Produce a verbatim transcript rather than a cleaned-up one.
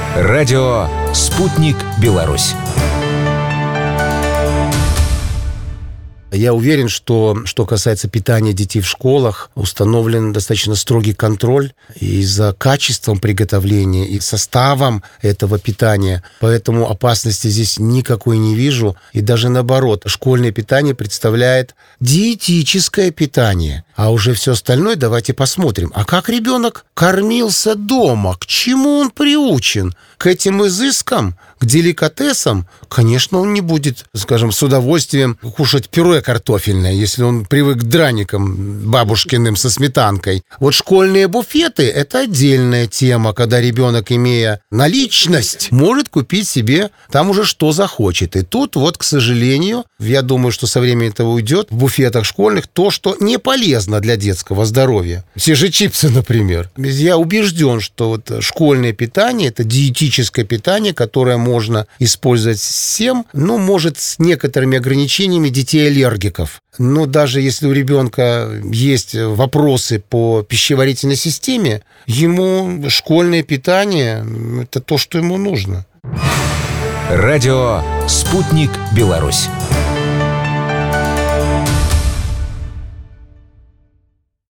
Радио «Спутник Беларусь». Я уверен, что, что касается питания детей в школах, установлен достаточно строгий контроль и за качеством приготовления, и составом этого питания. Поэтому опасности здесь никакой не вижу. И даже наоборот, школьное питание представляет диетическое питание. А уже все остальное давайте посмотрим. А как ребенок кормился дома? К чему он приучен? К этим изыскам? К деликатесам? Конечно, он не будет, скажем, с удовольствием кушать пюре картофельное, если он привык к драникам бабушкиным со сметанкой. Вот школьные буфеты – это отдельная тема, когда ребенок, имея наличность, может купить себе там уже что захочет. И тут вот, к сожалению, я думаю, что со временем этого уйдет, в буфетах школьных то, что не полезно для детского здоровья. Те же чипсы, например. Я убежден, что вот школьное питание – это диетическое питание, которое можно использовать всем, ну, может, с некоторыми ограничениями детей-аллергиков. Но даже если у ребенка есть вопросы по пищеварительной системе, ему школьное питание – это то, что ему нужно. Радио «Спутник Беларусь».